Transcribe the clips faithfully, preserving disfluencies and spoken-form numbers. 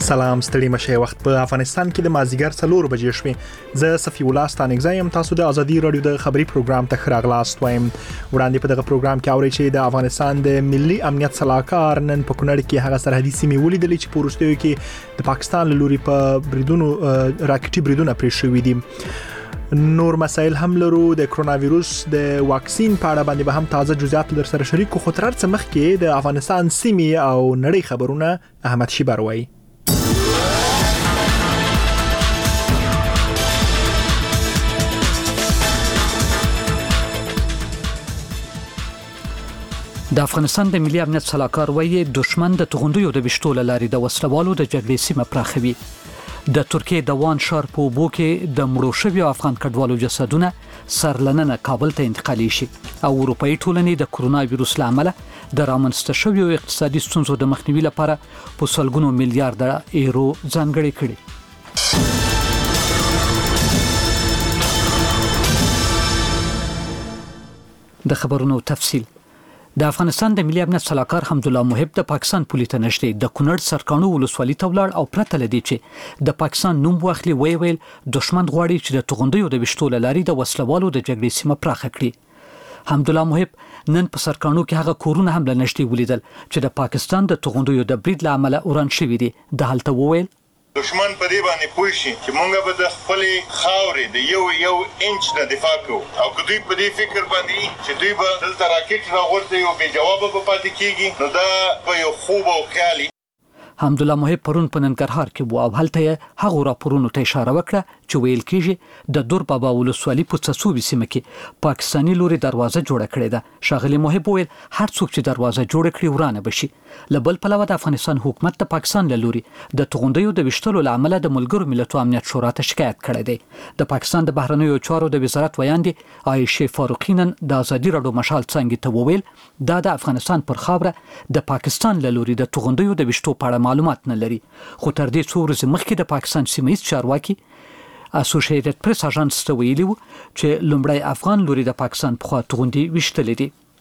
سلام ستړي مشه وخت په افغانستان کې د مازیګر څلور بجې شوې زه صفی الله ستانګزایم تاسو د ازادي رادیو د خبري پروګرام ته خراغلاست وایم وړاندې په دغه پروګرام کې اوري چې د افغانستان د ملي امنیت صلاحکار نن په کونړ کې هغه سرحدي سیمې ولیدلې چې پورستیو کې د پاکستان لوري په بریدونو راکټي بریدونه پرې شوې دي نور مسائل هم لرو د کرونا وایروس د واکسین په اړه باندې به هم تازه جزئیات در سره شریک کو خطر څخه مخکې د افغانستان سیمې او نړۍ خبرونه احمد شي بروي د افغانستان د ملي امنیت صلاحکار وایي دښمن د توغندیو د وشتول لاري د وسلوالو د جګړې سیمه پراخوي د ترکیه د وان شار په اوبو کې د مړو شویو افغان کډوالو جسدونه سرلننه کابل ته انتقالي شي او اروپאי ټولنې د کرونا وایروس لامل د رامنځته شویو اقتصادي ستونزو د مخنیوي لپاره په سلګونو میلیارډ یورو ځانګړي کړي د خبرونو تفصیل د افغانستان د ملي امنیت صلاحکار حمدالله محب د پاکستان پولیس ته نشته د کونړ سرکانو ولسوالۍ ته ولاړ او پرته لدی چې د پاکستان نوم واخلي وی ویل دښمن غواړي چې د توغندیو د وشتول لاري د وسلوالو د جګړې سیمه پراخه کړي حمدالله محب نن په سرکانو کې هغه کورونه هم لنشتي ولیدل چې د پاکستان د توغندیو د برید لامل اوران شوی دي د حالت وویل دشمن په دې باندې پوه شي چې مونږ به د خپل خاورې د یو یو انچ نه دفاع کوو او که دوی په دې فکر باندې چې دوی به دلته راکټ راغورځي او بې جوابه به پاتې کیږي نو دا په یو خوب او خیالي حمدالله محب پرون په ننګرهار کې وو او هلته هغه راپورونو ته اشاره وکړه چې ویل کېږي د دور بابا ولسوالۍ په څڅوبي سیمه کې پاکستاني لوري دروازه جوړه کړې ده شاغلي محب ویل هر څوک چې دروازه جوړ کړي ورانه بشي لبل پلوه د افغانستان حکومت د پاکستان لوري د توغندیو د وشتلو لامل د ملګرو ملتونو امنیت شورا ته شکایت کړی دی د پاکستان د بهرنیو چارو د وزارت ویاندې عایشه فاروقی نن د ازادي رادیو مشال څنګه ته وویل دا د افغانستان پر خاوره د پاکستان لوري د توغندیو د وشتو په اړه معلومات نه لري خو تر دې څو ورځې مخکې د پاکستان سیمه ایز چارواکي اسوسییټډ پریس اژانس ته ویلي وو چې لومړی افغان لوري د پاکستان په خوا توغندي وشتلې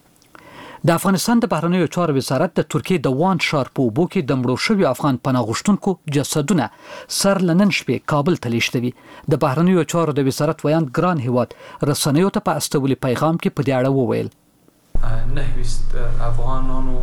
دي د افغانستان د بهرنیو چارو وزارت د ترکیه د وان شار په اوبو کې د مړو شویو افغان پناه غوښتونکو جسدونه سرلنن شپې کابل ته لیږدوي د بهرنیو چارو د وزارت ویاند ګران هیواد رسنیو ته په استولي پیغام کې په دې اړه وویل نهویست افغانانو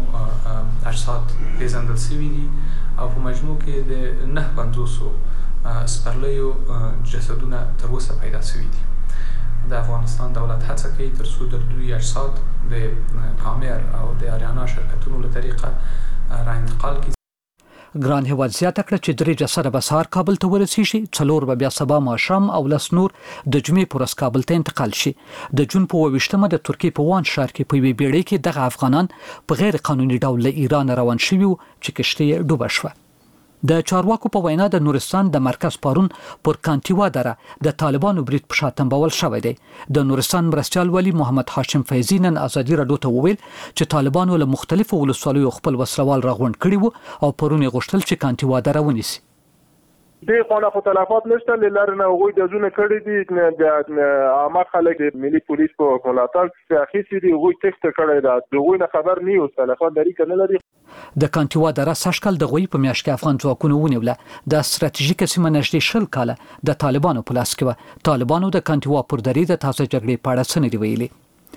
اجساد پیژندل شوي دي او په مجموع کې د نه پنځوسو سپرلیو جسدونه تر اوسه پیدا شوي دي د افغانستان دولت هڅه کوي تر څو د دوی اجساد د کامر او د اریانا شرکتونو له طریقه را انتقال کړي ګران هیواد زیاته کړه چې درې جسد به سهار کابل ته ورسیږي څلور به بیا سبا ماښام او لس نور د جمعې په ورځ کابل ته انتقال شي د جون په اووه ویشتمه د ترکیې په وان ښار کې په یوې بیړۍ کې دغه افغانان په غیر قانوني ډول له ایران روان شوي وو چې کشتۍ یې ډوبه شوه د چارواکو په وینا د نورستان د مرکز پارون پر کانتیوا دره د طالبانو برید په شا تنبول شوی دی د نورستان مرستیال ولی محمد هاشم فیضی نن ازادي رادیو ته وویل چې طالبانو له مختلفو ولسوالیو خپل وسلوال راغونډ کړي وو او پرون یې غوښتل چې کانتیوا دره ونیسي د خونه خو تلفات نشته لاره نه وګوي د زونه کړي دي د عامه خلک ملي پولیس په ملاتړ کې اخیستي دي وګوي تخت کړي دا دغه نه خبر نه یو تلفات لري کنه لري د کانتیوا دره سشکل د غوي په میاشت کې افغان ځواکونو ونیوله د ستراتیژیک سیمه نږدې شل کاله د طالبانو په لاس کې و طالبانو د کانتیوا پر درې د تازه جګړې په اړه څه نه دی ویلي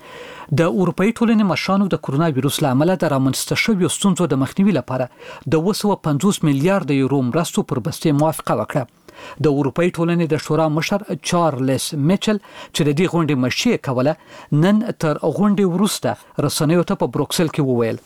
د اروپאי ټولنې مشرانو د کرونا وایروس لامل د رامنځته شویو ستونزو د مخنیوي لپاره د دوه سوه پنځوس میلیارډ یورو مرستو پر بستې موافقه وکړه د اروپאי ټولنې د شورا مشر چارلز میچل چې د دې غونډې مشري کوله نن تر غونډې وروسته رسنیو ته په بروکسل کې وویل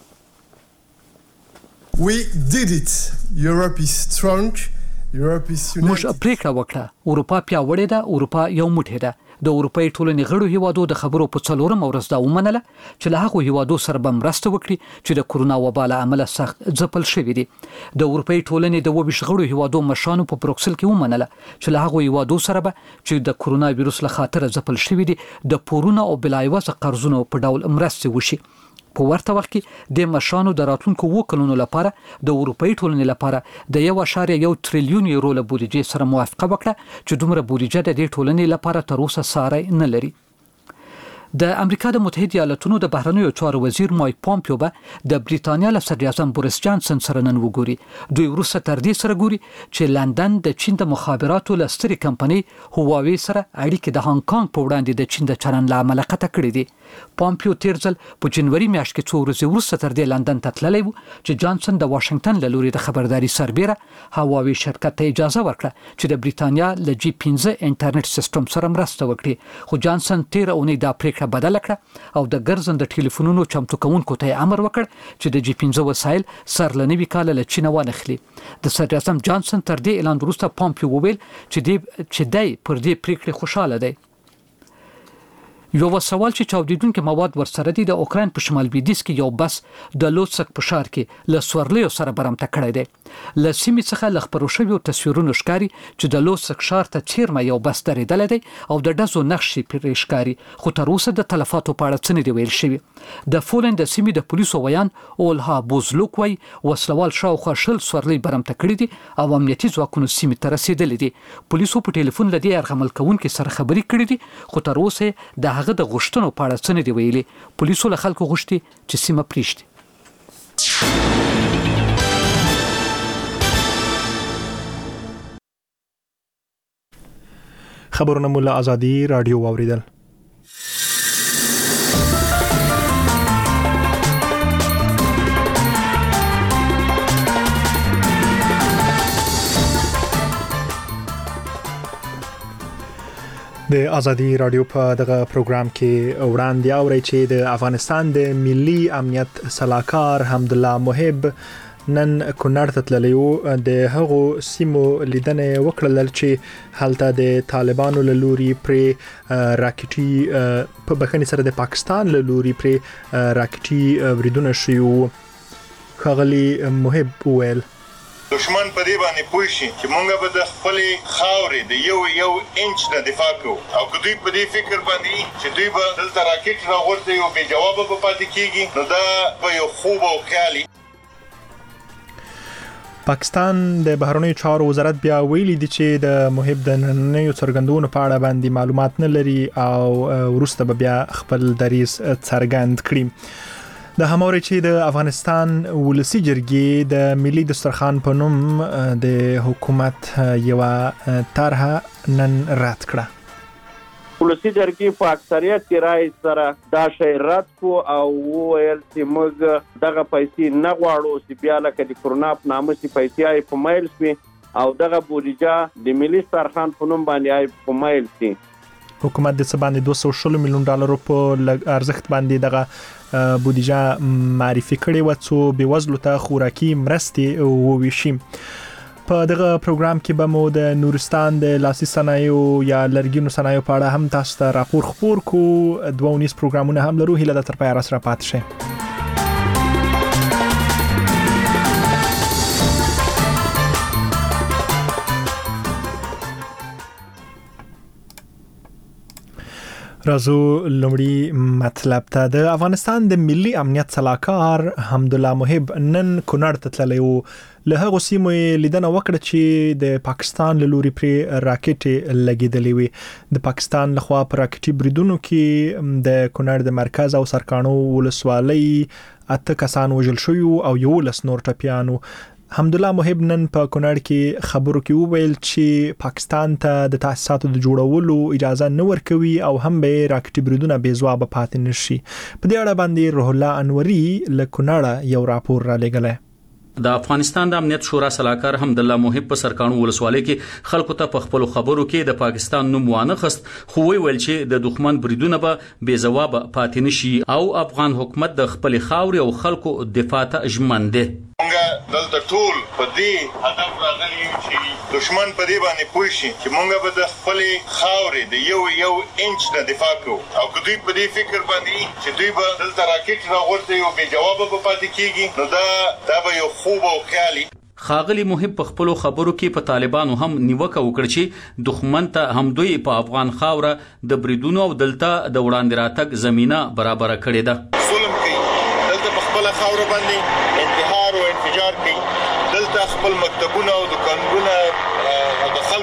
We did it. Europe is strong. Europe is united. موږ پریکړه وکړه اروپا پیاوړې ده اروپا یو موټی ده د اروپאי ټولنې غړو هیوادو د خبرو په څلورم ورځ دا ومنله چې له هغو هیوادو سره به مرسته وکړي چې د کرونا وبا له امله سخت ځپل شوي دي د اروپאי ټولنې د اووه ویشت غړو هیوادو مشرانو په بروکسل کې ومنله چې له هغو هیوادو سره به چې د کرونا وایروس له خاطره ځپل شوي دي د پورونو او بلایوازه قرضونو په ډول مرستې وشي په ورته وخت کې د مشرانو د راتلونکو اووه کلونو لپاره د اروپאי ټولنې لپاره د یو اعشاریه یو تریلیون یورو له بودیجې سره موافقه وکړه چې دومره بودیجه د دې ټولنې لپاره تر اوسه ساری نه لري د امریکا د متحده ایالاتونو د بهرنیو چارو وزیر مایک پامپیو به د بریتانیا له صدر اعظم بوریس جانسن سره نن وګوري. دوی وروسته تر دې سره ګوري چې لندن د چین د مخابراتو له سترې کمپنۍ هواوی سره اړیکې د هانګ کانګ په وړاندې د چین د چلند له امله قطع کړې دي. پامپیو تیر ځل په جنوري میاشت کې څو ورځې وروسته تر دې لندن ته تللی و چې جانسن د واشنگټن له لوري د خبرداري سربېره هواوی شرکت ته اجازه ورکړه چې د بریتانیا له جی پنځه انټرنیټ سیستم سره مرسته وکړي. خو جانسن تیر اونۍ دا پریکړه بدل کړه او د ګرځنده ټلیفونونو چمتو کوونکو ته امر وکړ چې د جی پنځه وسایل سر له نوي کال له چین وانخلي. د صدر اعظم جانسن تر دې اعلان وروسته پامپیو وویل چې دی چې دی پر دې پریکړې خوشاله دی. یو سوال چې چاودیدونکو مواد ورسره دي د اوکراین په شمال لویدیځ کې یو بس د لوتسک په ښار کې له سورلیو سره برمته کړی دی. له سیمې څخه له خپرو شویو تصویرونو ښکاري چې د لوتسک ښار ته چیرمه یو بس درېدلی دی او د ډزو نښې پرې ښکاري، خو تر اوسه د تلفاتو په اړه څه نه دي ویل شوي. د پولند د سیمې د پولیسو ویان اولها بوزلوک وایي وسلوال شاوخوا شل سورلۍ برمته کړي دي او امنیتي ځواکونو سیمې ته رسېدلي دي. پولیسو په ټلیفون له دې یرغمل کوونکي سره خبرې کړې دي، خو تر اوسه د هغه د غوښتنو په اړه څه نه دي ویلي. پولیسو له خلکو غوښتي چې سیمه پریږدي. خبرونه مو له ازادي رادیو واوریدل. د ازادي رادیو په دغه پروګرام کې وړاندې اوري چې د افغانستان د ملي امنیت صلاحکار حمدالله محب نن کونړ ته تللی و. د هغو سیمو لیدنې وکړل چې هلته د طالبانو له لوري پرې راکټي په بخښنې سره د پاکستان له لوري پرې راکټي بریدونه شوي وو. ښاغلي محب وویل دشمن په دې باندې پوه شي چې مونږ به د خپلې خاورې د یو یو انچ نه دفاع کوو او که دوی په دې فکر باندې چې دوی به دلته راکټ راغورځوي او بې جوابه به پاتې کېږي نو دا به یو خوب او خیالي. پاکستان د بهرنیو چارو وزارت بیا ویلي دي چې د محب د نننیو څرګندونو په اړه باندې معلومات نه لري او وروسته به بیا خپل دریځ څرګند کړي. د هموري چې د افغانستان ولسی جرګې د ملي دسترخوان په نوم د حکومت یو طرحه نن رد کړه. ولسی جرګې په اکثریت کې رائے سره دا شی رد کو او ویل چې موږ دغه پیسې نه غواړو چې بیا لکه د کرونا په نامه چې پیسې آی په مایل شي او دغه بودیجه د ملي دسترخوان په نوم باندې آی په مایل شي. حکومت د څه باندې دوه سوه شل میلیون ډالر په ارزښت باندې دغه بودیجه معرفي کړې و څو بېوزلو ته خوراکي مرستې وویشي. په دغه پروګرام کې به مو د نورستان د لاسي صنایعو یا لرګینو صنایعو په اړه هم تاسو ته راپور خپور کو. دوه ونیز پروګرامونه هم لرو، هیله ده تر پایه راسره پاتې شئ. رازو لومړی مطلب ته د افغانستان د ملي امنیت صلاحکار حمدالله محب نن کونړ ته تللی و. له هغو سیمو لیدنه وکړه چې د پاکستان له لوري پرې راکټې لګېدلې وي. د پاکستان لخوا په راکټي بریدونو کې د کونړ د مرکز او سرکانو ولسوالۍ اته کسان وژل شوي او یولس نور ټپیانو. حمدالله محب نن په کونړ کې خبرو کې وویل چې پاکستان ته د تاسیساتو د جوړولو اجازه نه ورکوي او هم به راکټي بریدونه بې ځوابه پاتې نشي. په دې اړه باندې روح الله انوري له کونړ یو راپور را لېږلی. د افغانستان د امنیت شورا صلاحکار حمدالله محب په سرکانو ولسوالۍ کې خلکو ته په خپل خبرو کې د پاکستان نوم وانه خست، خو ویل چې د دښمن بریدونه به بې ځواب پاتې نشي او افغان حکومت د خپل خاورې او خلکو دفاع ته ژمن دی. مونږ دلته ټول په دې هدف راغلي یو چې دښمن په دې باندې پوه شي چې مونږ به د خپلې خاورې د یو یو انچ نه دفاع کوو او که دوی په دې فکر باندې چې دوی به دلته راکټ راغورځوي او بې جوابه به پاتې کېږي نو دا دا به یو خوب او خیالي. خاغلی محب په خپل خبرو کې په طالبانو هم نیوکه وکړه چې دښمن ته هم دوی په افغان خاوره د بریدونو او دلته د وړاندې راتګ زمينه برابر کړې ده. ظلم کوي دلته په خپل خاوره باندې انتحار او انفجار کوي، دلته خپل مکتبونه او دکانونه او د خلکو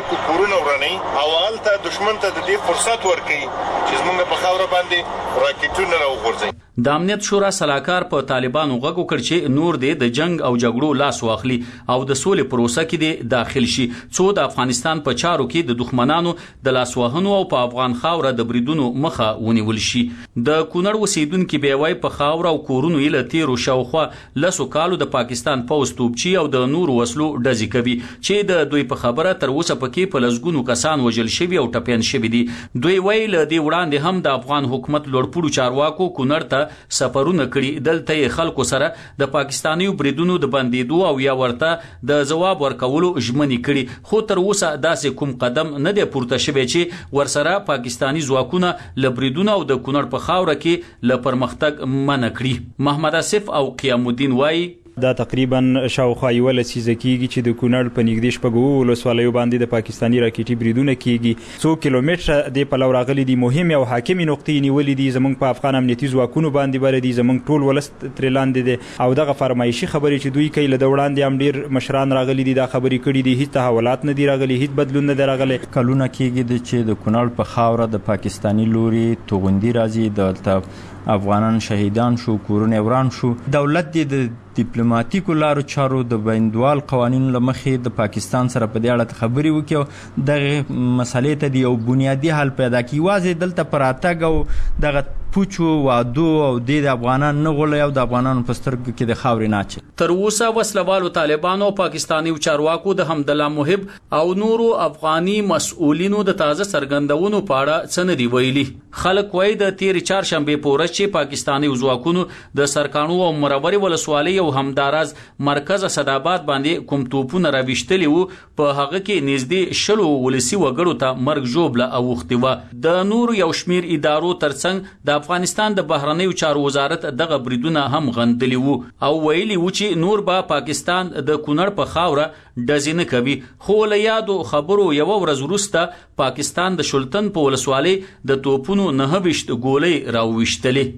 خلکو کورونه ورني او هلته دشمن ته د دې فرصت ورکړي چې زمونږ په خاوره باندې راکټونه راوغورځي. د امنیت شورا سلاکار په طالبانو غږ وکړ چې نور دې د جنگ او جګړو لاس واخلي او د سولې پروسه کې دې داخل شي څو د افغانستان په چارو کې د دښمنانو د لاس وهنو او په افغان خاوره د بریدونو مخه ونیول شي. د کونړ اوسیدونکو به وای په خاوره او کورونو یې تیرو شاوخوا لسو کالو د پاکستان پوز توپچی او د نور وسلو ډزې کوي چې د دوی په خبره تر اوسه پکې په لسګونو کسان وژل شوي او ټپيان شوي دي. دوی ویل د وړاندې هم د افغان حکومت لوړپوړو چارواکو کونړ ته سفرونه کړي دلته خلکو سره د پاکستاني بریدونو د بندیدو او یا ورته د جواب ورکولو ژمنې کړي خو تر اوسه داسې کوم قدم نه دی پورته شوی چې ورسره پاکستاني ځواکونه ل بریدونو او د کونړ په خاوره کې ل پرمختګ منع کړي. محمد اسف او قیام الدین وای دا تقریبا شاوخوا یو لسیزه کیږي چې د کونړ په نږدې شپږو ولسوالیو باندې د پاکستاني راکټي بریدونه کیږي. څو کیلومتره د پلو راغلي دي مهم او حاکمي نقطې نیولې دي زمونږ په افغان امنیتي ځواکونو باندې بر دي زمونږ ټول ولست ترلاندې دي او دغه فرمایشي خبرې چې دوی کوي له وړاندې هم ډیر مشران راغلي دي دا خبرې کړي دي هیڅ تحولات نه دي راغلي هیڅ بدلون نه دی راغلی. کلونه کیږي چې د کونړ په خاوره د پاکستاني لوري توغندي راځي د افغانان شهیدان شو کورونه وران شو. دولت د ډیپلوماټیکو لارو چارو د بین‌المللي قوانینو لمخې د پاکستان سره په دې اړه خبرې وکړي دغه مسلې ته د یو بنیادی حل پیدا کړي. واځي دلته پراتګ او دغه پوچو وادو او د افغانان نه غولې او د افغانانو په سترګو کې د خاورې ناچ. تر اوسه وسلوالو طالبانو پاکستاني چارواکو د حمدالله محب او نورو افغاني مسؤلینو د تازه سرګندونو په اړه څه نه دی ویلي. خلک وایي د تیر چهارشنبه په ورځ چې پاکستاني ځواکونو د سرکانو او مروري ولسوالۍ او همداراز مرکز اسداباد باندې کوم توپونه راويشتلي وو په هغه کې نږدې شلو ولسی وګړو ته مرګ جوړه اوختي و. د نور یو شمیر ادارو ترڅنګ د افغانستان د بهرنیو چارو وزارت دغه بریدونه هم غندلي وو او ویلي وو چې نور به پاکستان د کونړ په خاوره ډزې نه کوي. خو له یادو خبرو یو ورځ وروسته پاکستان د شلتن په ولسوالۍ د توپونو نه وشت ګولۍ راويشتلي.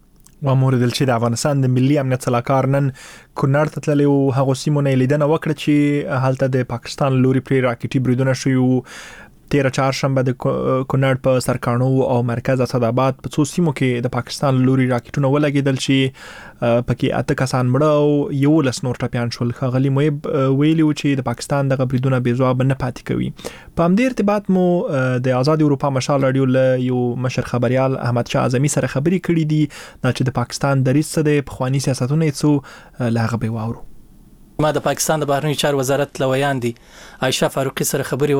و مورد چې د افغانستان د ملي امنیت سلاکار نن کونړ ته تللی او هغه سیمونه لیدنه وکړه چې هلته د پاکستان لوري پر راکټي بریدونه شوي. تیر چهارشنبه د کونړ په سرکانو او مرکز اسداباد په څو سیمو کې د پاکستان لوري راکټونه ولګیدل چې پکې اته کسان مړه او یو لس نور ټپيان شول. خغلی محب ویلي و چې د پاکستان دغه بریدونه بې ځواب نه پاتې کوي. په همدې ارتباط مو د آزاد اروپا مشال رادیو له یو مشر خبريال احمد شاه اعظمي سره خبرې کړې دي چې د پاکستان دریځ څه دی په خواني سیاستونه څو لاغه به واورو. ما د پاکستان د بهرنیو چارو وزارت لویان دي عائشه فاروقي سره خبرې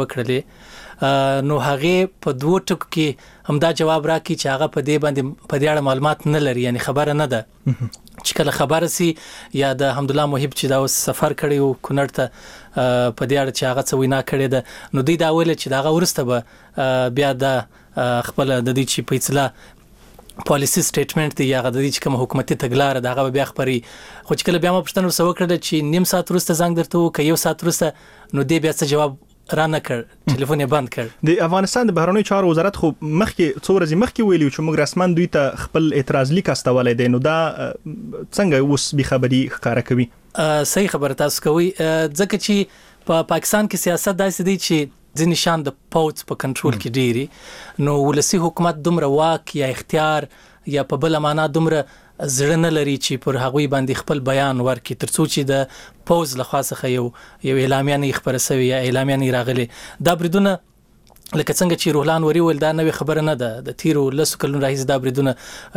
وکړلې نو هغه په دوه ټکو کې همدا جواب راکړي چې هغه په دې باندې په دې اړه معلومات نه لري یعنی خبره نه ده چې کله خبره سي یا د حمدالله محب چې دا سفر کړی او کونړ ته په دې اړه چې هغه څه وینا کړې ده نو دوی دا ویل چې دا ورسته به بیا د خپل د دې چې په اصطلاح پالیسی سټیټمنټ دی یا د دې چې کوم حکومتي تګلارې دغه بیا خبري خو چې کله بیا ما پښتنه وسو کړل چې نیم ساعت وروسته زنګ درته وکړ یو ساعت وروسته نو دې بیا څه جواب را نه کړ ټلیفون یې بند کړ. د افغانستان د بهرنیو چارو وزارت خو مخکې څو ورځې مخکې ویلي چې موږ رسمن دوی ته خپل اعتراض لیک استولای دی نو دا څنګه اوس به خبري ښکارا کوي؟ صحیح خبره تاسو کوي ځکه چې په پا پاکستان کې سیاست داسې دی چې ځینې شان د پوز په کنټرول کې ډیری نو ولسی حکومت دومره واک یا اختیار یا په بل معنا دومره زړه نه لري چې پر هغوی باندې خپل بیان ورکړي ترڅو چې د پوز له خاصه یو یو اعلامیه نه خبره سوي یا اعلامیه نه راغلي. دا بریدونه لکه څنګه چې روحلان وری ول دا نوې خبره نه ده د تیرو لسو کلونو راهیسې دا بریدونه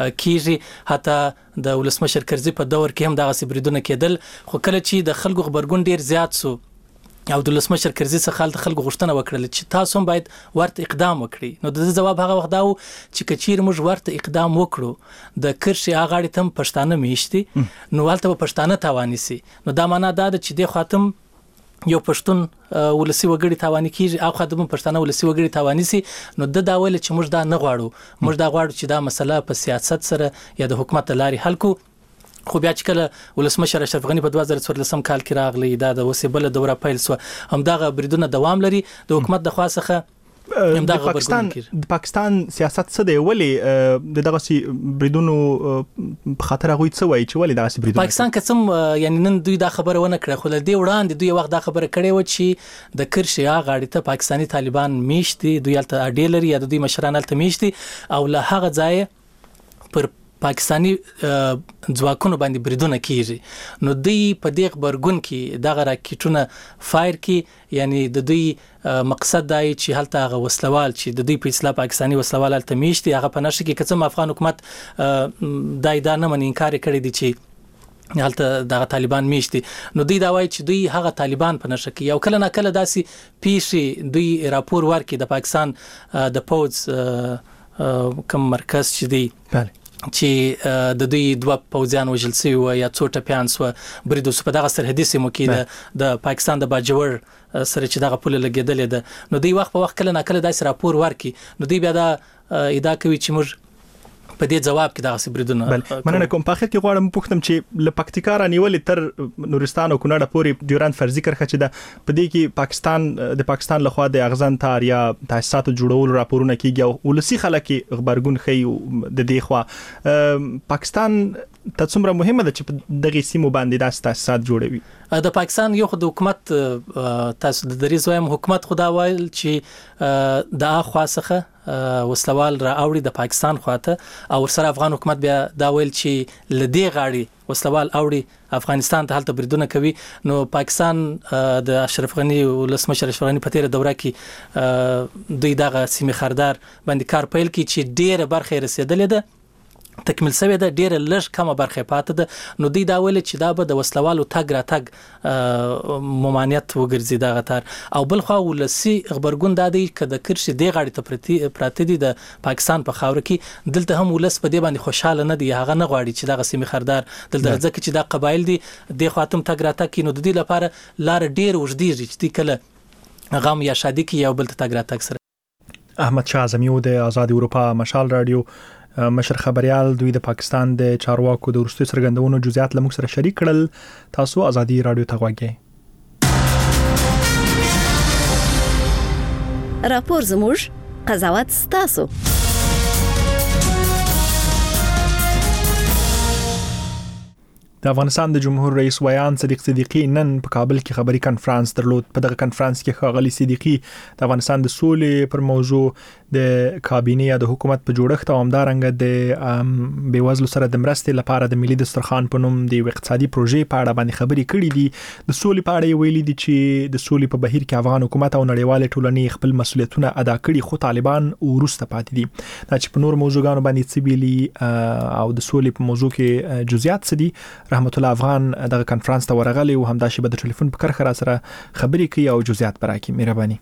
کیږي حتی د ولسمشر کرزي په دور کې هم دغه بریدونه کېدل خو کله چې د خلکو خبرګون ډیر زیات سو او د ولسمشر کرزي څخه خلکو غوښتنه وکړه چې تاسو هم باید ورته اقدام وکړي نو د جواب هغه وخت دا و چې کچیر موږ ورته اقدام وکړو د کرشي اغاړې تم پښتانه میشتي نو ولته پښتانه توانی سي نو دا معنا دا چې د خاتم یو پښتون ولسی وګړي توانی کیږي او خاتم پښتانه ولسی وګړي توانی سي نو د دا ویل چې موږ دا نه غواړو موږ دا غواړو چې دا مسله په سیاست سره یا د حکومت لاري حل کو. خو بیا چې کله ولسمشر اشرف غنی په دوه زره څوارلسم کال کې راغلی دا د وسیبله دوره پیل سو هم دغه بریدونه دوام لري د حکومت د خاصه د پاکستان د پاکستان سیاست څه دی ولې د دغه سي بریدونو په خاطر غوي څه وایي چې ولې دغه سي بریدونو پاکستان قسم یعنی نن دوی دا خبره ونه کړه خو لدی وړاندې دوی وخت دا خبره کړې و چې د کرشیا غاړې ته پاکستانی طالبان میشتي دوی الته اډیلر یا دوی مشران الته میشتي او له هغه ځای پر پاکستانی ځواکونو باندې بریدونه کیږي نو دوی په دې خبرګون کې دغه راکټونه فایر کی یعنی د دوی مقصد دی چې هلته هغه وسلوال چې د دوی په اصطلاح پاکستانی وسلوال هلته میشتي هغه په نشه کې کڅم افغان حکومت دای دا نه من انکار کړی دی چې هلته دغه طالبان میشتي نو دوی دا وایي چې دوی هغه طالبان په نشه کې یو کله نه کله داسي پیښې دوی راپور ورکړي د پاکستان د پوز کوم مرکز چې دی بله چې د دوی دوه پوځیان وژل شوي و یا څو ټپیان سو برید په دغه سرحدي سیمو کې د پاکستان د باجوړ سره چې دغه پوله لګیدلې ده نو دوی وخت په وخت کله نه کله داسې راپور ورکړي نو دوی بیا دا ادعا کوي چې موږ په دې جواب کې دغه بریدونه مننه کوم په اخر کې غواړم پوښتم چې ل پکتیکا را نیولې تر نورستان او کونړ پورې ډیوران فرضي کرخه چې ده په دې کې پاکستان د پاکستان لخوا د اغزن تار یا تاسیساتو جوړول راپورونه کیږي او ولسی خلک خبرګون خي د دې خوا پاکستان ته څومره مهمه ده چې دغه سیمو باندې د تاسیسات جوړوي د پاکستان یو خو د حکومت تاسو د دریز وایم حکومت خدا وایل چې د اخوا څخه وسلوال را اوړي د پاکستان خواته او سره افغان حکومت بیا دا ویل چې لدی غاړي وسلوال اوړي افغانستان ته هلته بریدونه کوي نو پاکستان د اشرف غنی ولسمشر اشرف غنی په تیر دوره کې دوی دغه سیمه خردار باندې کار پیل کی چې ډیره برخه رسیدلې ده تکمیل شوی ده ډیره لږ کمه برخه پاتې ده نو دوی دا ویل چې دا به د وسلوالو تګ را تګ ممانعت وګرځي دغه تر او بل خو ولسی خبرګون دا دی چې د کرشي دی غاړي ته پراته دي د پاکستان په خاور کې دلته هم ولس په دې باندې خوشاله نه دي هغه نه غواړي چې دغه سیمه خردار دلته ځکه چې دا قبایل دي د خاتم تګ را تګ کینو د دې لپاره لار ډیر وژدي چې کله غم یا شادي کې یو بل ته تګ را تګ سره احمد شاه زمیو د آزاد اروپا مشال رادیو مشر خبريال دوی د پاکستان د چارواکو د ورستي سرګندونو جزئیات لمو سره شریک کړل تاسو آزادي رادیو ته غواګئ راپور زموږ قضاوت ستاسو د افغانستان د جمهور رئیس ویان صدیق صدیقی نن په کابل کې خبري کانفرنس درلود په دغه کانفرنس کې ښاغلي صدیقی د افغانستان د سولې پر موضوع د کابینه یا د حکومت په جوړښت او همدارنګه د بیوزلو سره د مرستې لپاره د ملي دسترخوان په نوم د اقتصادي پروژې په اړه باندې خبري کړې دي د سولې په اړه ویلي دي چې د سولې په بهیر کې افغان حکومت او نړیوال ټولنې خپل مسؤلیتونه ادا کړي خو طالبان ورسته پاتې دي دا چې په نور موضوعګانو باندې سیبيلي او د سولې په موضوع کې جزئیات سدي رحمت الله افغان دغه کانفرنس ته ورغلی او همدا شی به د ټلیفون په کرخه را سره خبري کوي او جزئیات براکي مهرباني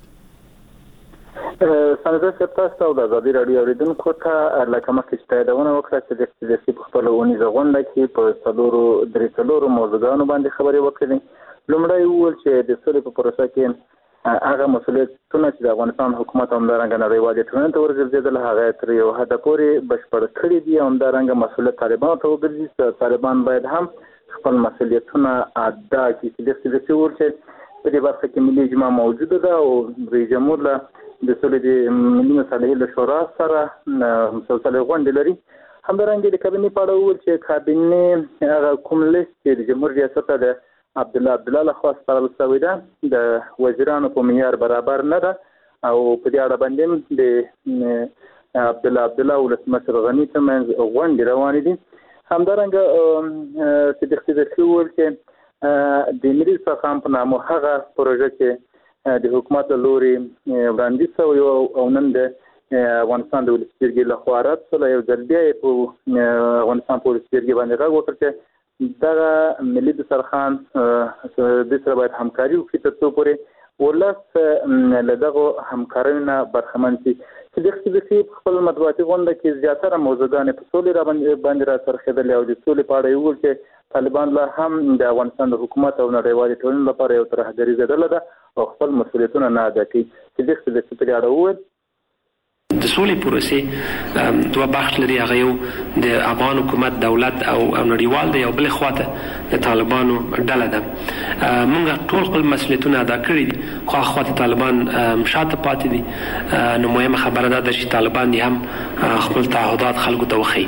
سنده سپتاسته او د آزادي رادیو اوریدونکو ته لکه مخکې چې تاییدونه وکړه چې د استدلاسي په خپل ونیزه غونډه کې په څلورو درې څلورو موضوعګانو باندې خبرې وکړې لومړی وویل چې د سولې په پروسه کې هغه مسؤلیتونه چې د افغانستان حکومت همدارنګه نړیوالې ټولنې ته ورګرځېدل هغه تر یو حده پورې بشپړ کړي دي همدارنګه مسؤلیت طالبانو ته وګرځي طالبان باید هم خپل مسؤلیتونه ادا کړي چې د استدلاسي وویل چې په دې برخه کې ملي اجماع موجوده ده او رئیس جمهور له د سولې د ملي مصالحې له شورا سره مسلسل غونډې لري همدارنګه د کابینې په اړه وویل چې کابینې هغه کوم لیست چې د جمهور ریاست ته د عبدالله عبدالله لخوا سپارل شوی ده د وزیرانو په معیار برابر نه ده او په دې اړه باندې د عبدالله عبدالله ولسمشر غني ترمنځ غونډې روانې دي همدارنګه صدیق صدیقي وویل چې د ملي دسترخوان په نامه هغه پروژه چې د حکومت لوري وړاندیز شوی او نن د افغانستان د ولسي جرګې لخوا رد شوی یو ځل بیا په افغانستان په ولسي جرګې باندې غږ وکړ چې دغه ملي دسترخوان د سره باید همکاري وکړي تر څو پورې ولس له دغه همکاریو نه برخمن شي چې د اقتصادي خپل مطبوعاتي غونډه کې زیاتره موضوعګانې په سولې را باندې را څرخېدلې او د سولې په اړه وویل چې طالبان لا هم د افغانستان د حکومت او نړیوالې ټولنې لپاره یو ترهګریزه ډله ده او خپل مسؤلیتونه نه ادا کوي چې د اقتصادي په اړه وویل د سولې پروسې دوه بخش لري، هغه یو د افغان حکومت دولت او نړیوال دی، او بل خواته د طالبانو ډله ده. موږ ټول خپل مسؤلیتونه ادا کړي دي، خو هغه خواته طالبان شاته پاتې دي. نو مهمه خبره ده چې طالبان دې هم خپل تعهدات خلکو ته وښيي.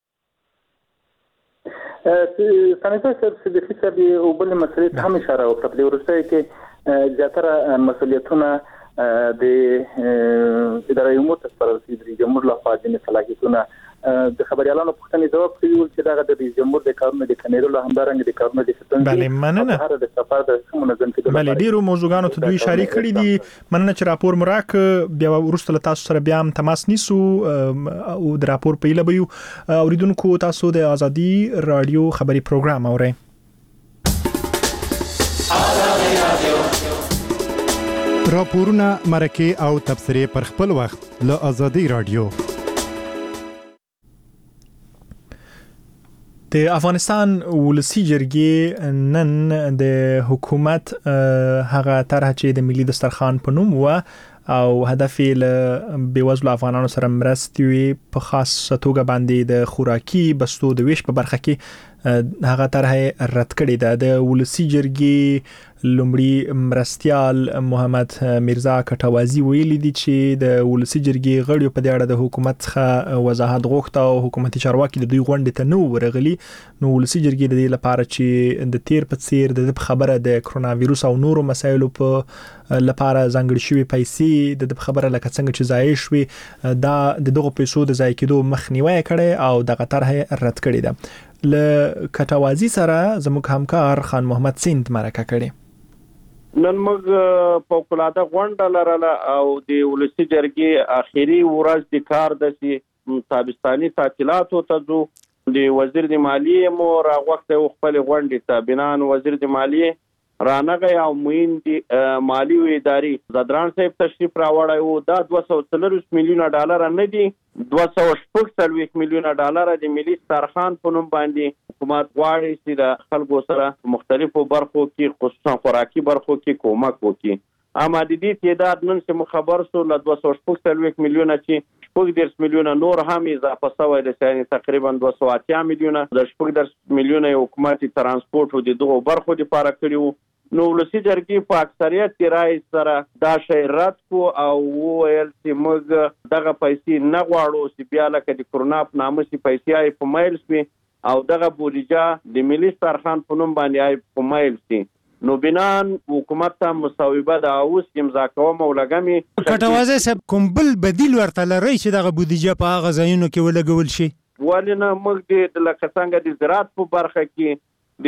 سانیټر صاحب د فکر او بل مسلې ته هم اشاره وکړه په ورسته کې زیاتره مسؤلیتونه د ادارې امور ته سپارل دي. جمهور لخوا د صلاحیتونه د خبريالانو پوښتنې ځواب کوي چې دا د رئیس جمهور د کارونو د کنیرو له همدارنګ د کارونو د ستونزې بله مننه هر د سفر د منظم کېدو بله ډیرو موضوعاتو ته دوی اشاره کړې دي. مننه چې راپور مراک بیا ورسته تاسو سره بیا هم تماس نیسو او د راپور په اله بيو اوریدونکو تاسو د ازادي رادیو خبري پروګرام اورئ. راپورونه مرکه او تبصره پر خپل وخت له ازادي رادیو. د افغانستان ولسی جرګې نن د حکومت هغه طرح چې د ملي دسترخوان په نوم و او هدف یې له بیوزلو افغانانو سره مرستې وي په خاص توګه باندې د خوراکي بستو د ویش په برخه کې هغه طرح رد کړی ده. د ولسی جرګې لومړي مرستيال محمد میرزا کټوازی ویلي دي چې د ولسی جرګې غړي په دې اړه د حکومت څخه وضاحت غوښته او حکومتي چارواکي د دوی غونډې ته نو ورغلي. نو ولسی جرګې د دې لپاره چې د تیر په څیر د خبره د کرونا وایروس او نورو مسایلو په لپاره ځانګړي شوی پیسې د خبره لکه څنګه چې ضایع شوی دا د دغه پیسو د ضایع کېدو مخنیوي کړي او دغه طرح رد کړی ده. ل کټوازی سره زموږ همکار خان محمد سیند مرکه کړي. نن موږ فوق العاده غونډه لرله او د ولسی جرګې اخیری ورځ د کار د سي تابستاني تعطیلاتو ته ځو. د وزیر د مالیې مو راغوښته خپل غونډې ته بنان وزیر د مالیې رانغه او موین د مالی ادارې زدران صاحب تشریف راوړی او دا دوه سوه څلور میلیونه ډالر نه دي، دوه سوه شپږ څلوېښت میلیونه ډالر د ملي دسترخوان په نوم باندې حکومت غواړي چې د خلکو سره مختلفو برخو کې خصوصا خوراکي برخو کې کومک وکړي. اما د دې تعداد نن چې خبر سو له دوه سوه شپږ څلوېښت میلیونه چې شپږ دېرش میلیونه نور هم اضافه شوی دی، یعنې تقریبا دوه سوه اتیا میلیونه د شپږ دېرش میلیونه حکومت ترانسپورت او د دغو برخو لپاره کړي وو. نو ولسی جرګې په اکثریت کې رای سره دا شی رد کو او ویل چې موږ دغه پیسې نه غواړو چې بیا لکه د کرونا په نامه چې پیسې آی په مایل شي او دغه بودیجه د ملي دسترخوان په نوم باندې آی په مایل شي. نو بنان حکومت ته مصوبه د اوس امضا کوم او لګمي کټوازی صاحب کوم بل بدیل ورته لري چې دغه بودیجه په هغه ځایونو کې ولګول شي؟ ولنه موږ د لکه څنګه د زراعت په برخه کې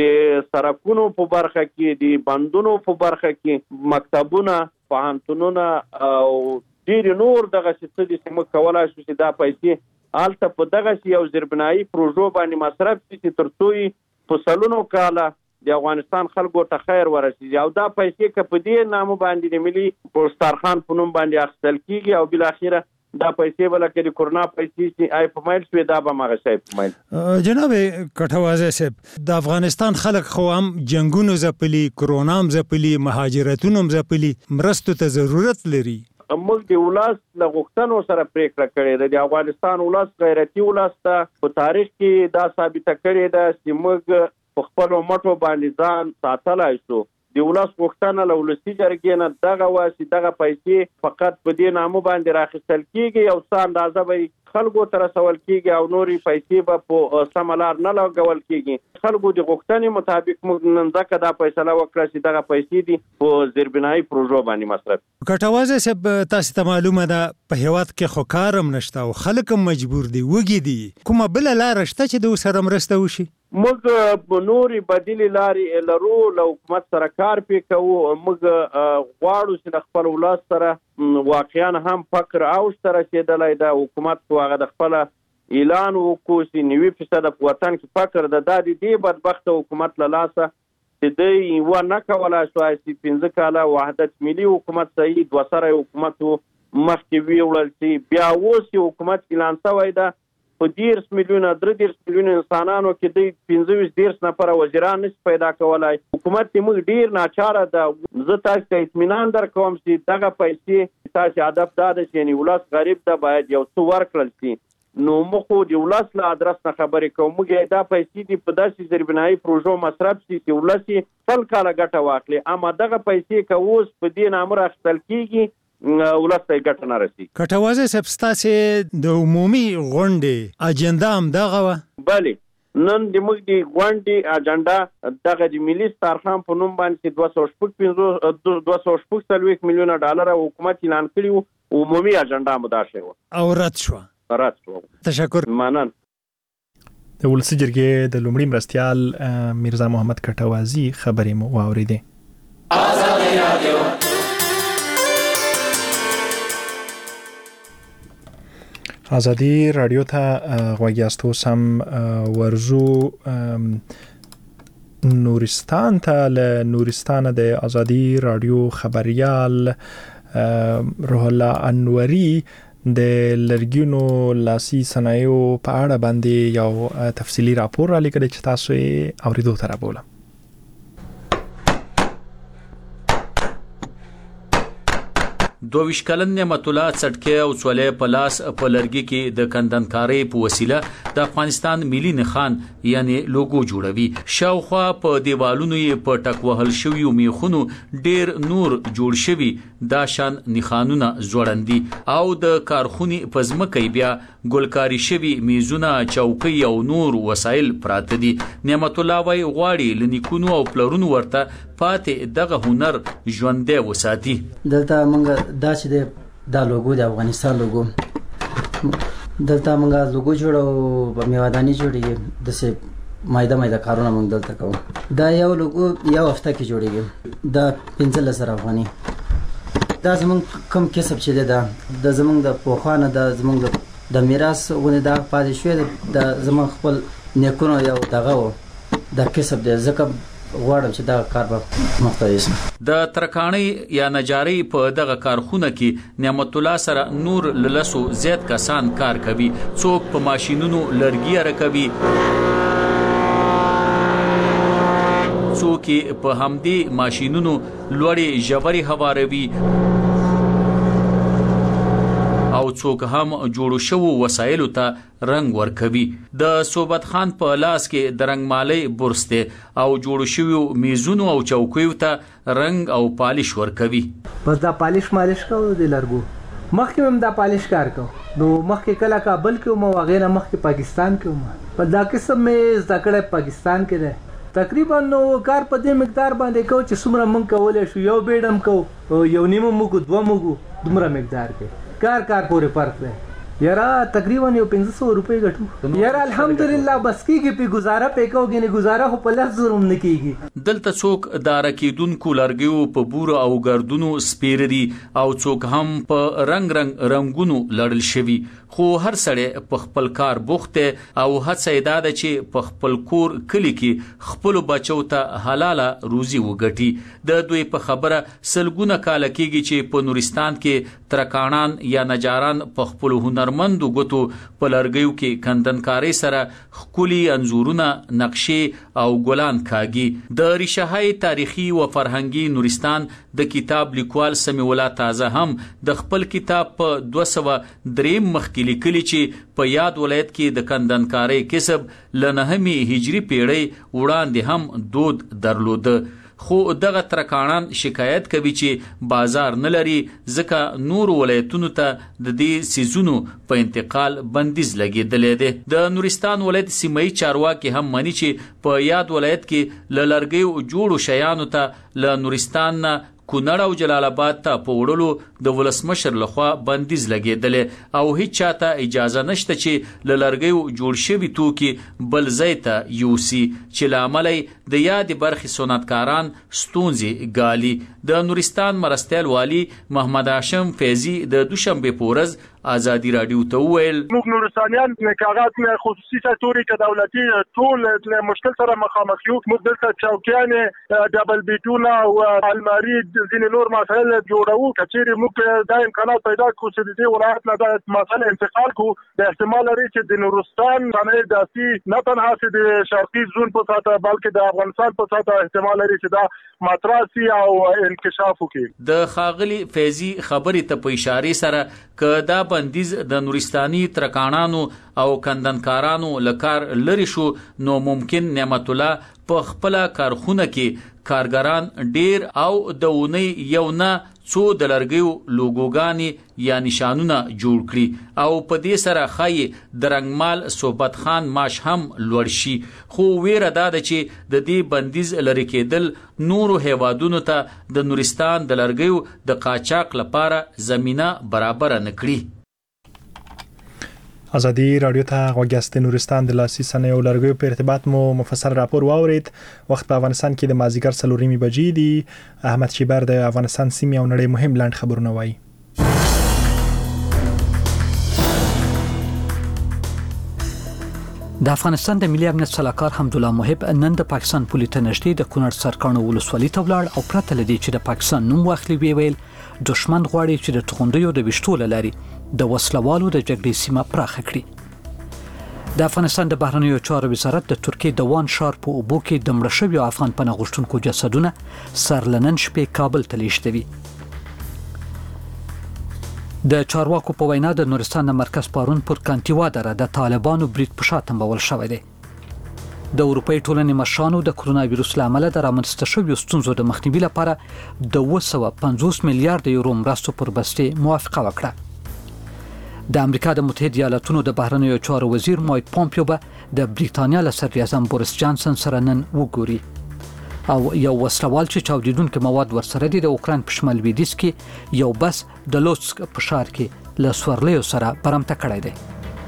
د سرکونو په برخه کې د بندونو په برخه کې مکتبونه پوهنتونونه او ډیر نور دغه څه د سم کولای شو چې دا پیسې آلته په دغه یو زیربنایي پروژو باندې مصرف شي ترڅو په سلونو کاله د افغانستان خلکو ته خیر ورسیږي او دا پیسې که په دې نامه باندې د ملي دسترخوان په نوم باندې اخیستل کیږي او بل اخیره دا پیسې ولکه د کرونا پیسې چې آی په مایل شوی دا به مغه شي په مایل. جناب کټوازی صاحب د افغانستان خلک خو هم جنگونو زپلی، کرونا هم زپلی، مهاجرتونو هم زپلی، مرستو ته ضرورت لري. موږ د ولس له غوښتنو سره پریکړه کړې ده. د افغانستان ولس غیرتي ولس ته په تاریخ کې دا ثابته کړې ده چې موږ په خپل مټو باندې ځان ساتلای شو. د ولس غوښتنه له ولسي جرګې نه دغه واسي دغه پیسې فقط په دې نامه باندې راخیستل کیږي او څه اندازه به خلکو ته رسول کیږي او نوري پیسې به په سمه لار نه لګول کیږي. خلکو د غوښتنې مطابق موږ نن ځکه دا فیصله وکړه چې دغه پیسې دي په زیربنایي پروژو باندې مصرف. کټوازی صاحب تاسو ته معلومه ده په هیواد کې خو کار هم نشته او خلک هم مجبور دي وږي دي، کومه بل لار شته چې د سره مرسته وشي؟ موږ په نوري بدیل لارې لرو، له حکومت سره کار پې کوو. موږ غواړو چې د خپل ولس سره واقعا هم فقر اوج ته رسېدلی ده. حکومت خو هغه د خپله اعلان وکړو چې نوي فیصده په وطن کې فقر ده. دا د دې بدبخته حکومت له لاسه چې دی یوه نه کولی شوای چې پنځه کاله وحدت ملي حکومت صحیح دوه سره حکومت مخکې ویوړل چې بیا اوس یې حکومت اعلان شوی ده په دیرش میلیونه درې دیرش میلیونه انسانانو کې د پنځه ویشت دیرش نفره وزیران نشي پیدا کولای. حکومت موږ ډیر ناچاره ده. زه تاسو ته اطمینان درکوم چې دغه پیسې تاسو هدف دا ده چې ولس غریب ده باید یو څه ورکړل شي. نو موږ د ولس له ادرس نه خبرې کوو. موږ دا پیسې دي په داسې زیربنایي پروژو مصرف شي چې ولس سل کاله ګټه واخلي، اما دغه پیسې که اوس په دې نامه اخیستل کېږي ولس ته ګټه نه رسي. کټوازه صاحب ستاسې د عمومي غونډې اجنډا هم دغه وه؟ بلې، نن د موږ د غونډې اجنډا دغه د ملي سترخوان په نوم باندې دوه سوه شپږ پنځوس دوه سوه شپږ څلوېښت میلیونه ډالره حکومت اعلان کړي وو. عمومي اجنډا هم دا شوې وه او رد شوه. رد شوه. تشکر. مننه. د ولسي جرګې د لومړي مرستیال میرزا محمد کټوازي خبرې مو واورېدې. آزادي رادیو آزادی رادیو ته غوږ یاست. اوس هم ورزو نورستان ته. له نورستان د آزادی رادیو خبریال روح الله انوري د لرګینو لاسي صنایعو په اړه باندې یو تفصیلی راپور را لیکلی چې تاسو یې اوریدو ته رابولم. دوه کلن نعمت الله څټکي او څولې په لاس په لرګي کې د کندنکارۍ په وسیله د افغانستان ملي نښان یعنی لوګو جوړوي. شاوخوا په دیوالونو یې په ټک وهل شوي میخونو ډیر نور جوړ شوي دا شان نښانونه ځوړندي او د کارخونې په ځمکه بیا ګلکاري شوي میزونه، چوکۍ او نور وسایل پراته دي. نعمت الله وايي غواړي لنیکونو او پلرونو ورته پاتې دغه هنر ژوندی وساتي. دلته موږ دا چې دا لوګو د افغانستان لوګو دلته موږ لوګو جوړو په میوادانی جوړیږي د مایده مایده کارونه موږ دلته کوو. دا یو لوګو یو هفته کې جوړیږي. دا پنځلس زره افغاني. دا زموږ کم کسب چې دی دا د زموږ د پوخوانه د زموږ د میراث غونې دا پاتې شوی د زموږ خپل نیکونو یو دغه و دا کسب دی. ځکه غواړم چې دا کار به مختلف شي. د ترکاڼۍ یا نجارۍ په دغه کارخونه کې نعمت الله سره نور لسو زیات کسان کار کوي. څوک په ماشینونو لرګي رکوي، څوک په همدې ماشینونو لوړې ژورې هواروي او څوک هم جوړو شوو وسایلو ته رنگ ورکوي. د صوبت خان په لاس کې د رنگمالۍ برس دی او جوړو شوو میزونو او چوکیو ته رنگ او پالش ورکوي. بس دا پالش مالش کوو د لرګو. مخکې هم دا پالش کار کوو. نو مخکې کله کابل کې وم او هغې نه مخکې پاکستان کې وم. په دا قسم مې زده کړی پاکستان کې دی. تقریبا نو کار په دې مقدار باندې کوو چې څومره موږ کولی شو. یو بیډ هم کوو، یو نیمه موږ دوه موږ دومره مقدار کې کار کار پورې فرق دی. یاره تقریبا یو پنځه سوه روپۍ ګټو. یاره الحمدلله بس کېږي پې ګزاره پې کوو. ګینې ګزاره خو په لس زره هم نه کېږي. دلته څوک د راکېدونکو لرګیو په بورو او ګردونو سپېره دي او څوک هم په رنگ رنگ رنګونو لړل شوي. خو هر سړی په خپل کار بوخت دی او هڅه یې دا ده چې په خپل کور کلي کې خپلو بچو ته حلاله روزي وګټي. د دوی په خبره سلګونه کاله کېږي چې په نورستان کې ترکاڼان یا نجاران په خپلو هنرمندو ګوتو په لرګیو کې کندنکارۍ سره ښکلي انځورونه، نقشې او ګلان کاږي. د ریشههای تاریخي و فرهنګي نورستان د کتاب لیکوال سمیع الله تازه هم د خپل کتاب په دوه سوه درېیم مخ کې لیکلي چې په یاد ولایت کې د کندنکارۍ کسب له نهمې هجري پیړۍ وړاندې هم دود درلوده. خو دغه ترکاڼان شکایت کوي چې بازار نه لري ځکه نور ولایتونو ته د دې سیزونو په انتقال بندیز لګېدلی دی. د نورستان ولایت سیمه‌یي چارواکي هم مني چې په یاد ولایت کې له لرګیو جوړو شیانو ته له نورستان نه کونړ او جلال آباد ته په وړلو د ولسمشر لخوا بندیز لګېدلی او هیڅ چاته اجازه نشته چې له لرګیو جوړ شوي توکي بل ځای ته یوسي چې له امله د یادې برخې صنعتکاران ستونزې ګالي. د نورستان مرستیال والي محمد هاشم فیضي د دوشنبې په ورځ ازادي رادیو ته وویل موږ نورستانیان کاغذ خصوصي سکتوري کې دولتي ټول مشکل سره مخامخ یو. موږ دلته چوکیانې ډبل بیټونه او الماری ځینې نور مسایل جوړو. کچېرې موږ دا امکانات پیدا کړو چې د دې ولایت نه د مسایل انتقال کړو، د احتمال لري چې د نورستان باندې داسې نه تنها چې د شرقي زون په ساته بلکې د افغانستان په ساته احتمال لري چې دا ماتراسي او انکشاف وکړي. د خاغلی فیضی خبرې ته په اشاره سره ک دا بندیز د نورستاني ترکانانو او کندنکارانو لکار لری شو نو ممکن نعمت الله په خپل کارخونه کې کارګران ډیر او د ونی یو نه څو د لرګیو لوګوګانی یا نشانونه جوړ کړي او په دې سره خای د رنگمال صحبت خان ماش هم لوړ شي. خو ویره دا ده چې د دې بندیز لری کېدل نورو هیوادونو ته د نورستان د لرګیو د قاچاق لپاره زمينه برابر نه کړي. ازادي رادیو ته غوږیاست. نورستان د لاسي صنایعو لرګیو په ارتباط مو مفصل راپور واورید. وخت په افغانستان کې د مازیګر څلورمې بجې دي. احمد شیبر د افغانستان سیمې او نړۍ مهم لاند خبرونه وایي. د افغانستان د ملي امنیت سلاکار حمدالله محب نن د پاکستان پولیس ته نږدې د کونړ سرکانو ولسوالۍ ته ولاړ او پرته لدی چې د پاکستان نوم واخلي ویل دشمن غواړي چې د توغندیو د وشتول لري د وسلوالو د جګړې سیمه پراخه کړي. د افغانستان د بهرنیو چارو وزارت د ترکیې د وان شار په اوبو کې د مړه شویو افغان پناه غوښتونکو جسدونه سرلنن شپې کابل ته لیږدوي. د چارواکو په وینا د نورستان د مرکز پارون پر کانتیوا دره د طالبانو برید په شا تمبول شوی دی. د اروپای ټولنې مشرانو د کرونا وایروس لامل د رامنځته شویو ستونزو د مخنیوي لپاره د دوه سوه پنځوس میلیارډ یورو مرستو پر بستې موافقه وکړه. د امریکا د متحده ایالاتونو د بهرنیو چارو وزیر مایک پومپیو به د بریتانیا له صدر اعظم بوریس جانسن سره نن وګوري او یو وسلوال چې چاودیدونکو مواد ورسره دي د اوکران په شمال لویدیځ کې یو بس د لوتسک په ښار کې له سورلیو سره برمته کړی دی.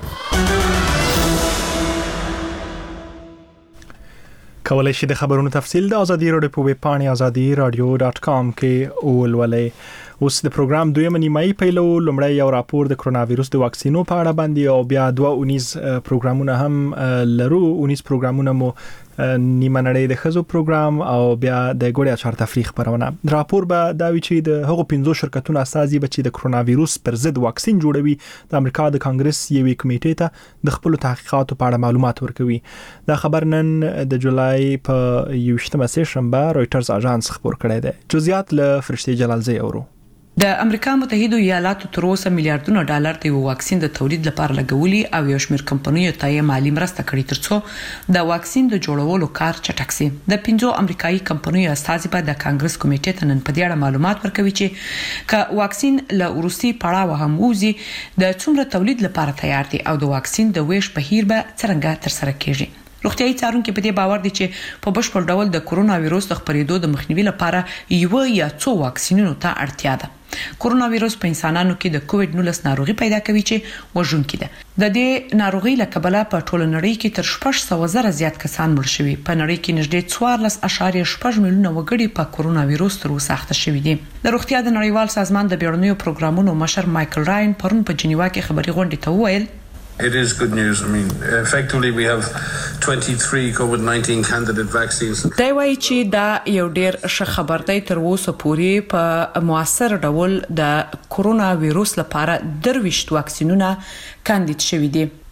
کولای شئ د خبرونو تفصیل د ازادي رادیو په ویب پاڼې ازادي رادیو ډاټ کام کې ولولئ. اوس د پروګرام دویمه نیمایي پیلو. لومړی یو راپور د کرونا وایروس د واکسینو په اړه باندې او بیا دوه اونیز پروګرامونه هم لرو. اونیز پروګرامونه مو نیمه نړۍ د خزو پروګرام او بیا د ګوړیا چار تفریح خبرونه. راپور به دا وی چې د هغو پنځو شرکتونو اساسي بچي د کرونا وایروس پر ضد واکسین جوړوي د امریکا د کانګرس یوې کمیټې ته د خپل تحقیقاتو په اړه معلومات ورکوي. دا خبر نن د جولای په یوشتمه سه شنبه رويټرز اژانس خبر کړی دی. جزئیات له فرشتي جلالزی اورو. د امریکا متحده ایالاتو تر اوسه میلیارډونه ډالر د واکسین د تولید لپاره لګولي او یو شمېر کمپنیو ته یې مالی مرسته کړې ترڅو د واکسین د جوړولو کار چټک شي. د پنځو امریکایي کمپنیو استازي په د کانګرس کمیټې ته نن په دې اړه معلومات ورکوي چې ک واکسین له روسي پړاو هم وزي د څومره تولید لپاره تیار دي او د واکسین د ویش بهیر به څنګه تر سره کیږي. روغتیايي څارونکو په دې باور دي چې په بشپړ ډول د کرونا وایروس د خپرېدو د مخنیوي لپاره یو یا څو واکسینونو ته اړتیا ده. کرونا وایروس په انسانانو کې د کووډ نولس ناروغي پیدا کوي چې وژونکې ده. د دې ناروغي له کبله په ټوله نړۍ کې تر شپږ سوه زره زیات کسان مړ شوي. په نړۍ کې نږدې څوارلس اعشاریه شپږ میلیونه وګړي په کرونا وایروس تر اوسه اخته شوي دي. د روغتیا د نړیوال سازمان د بیړنیو پروګرامونو مشر مایکل راین پرون په جنیوا کې خبري غونډې ته وویل It is good news. I mean, effectively we have twenty-three COVID nineteen candidate vaccines. دا وایي چې دا یو ډیر ښه خبر دی. تر اوسه پورې په موثر ډول د کرونا وایروس لپاره درويشت واکسینونه کاندید شوي دي.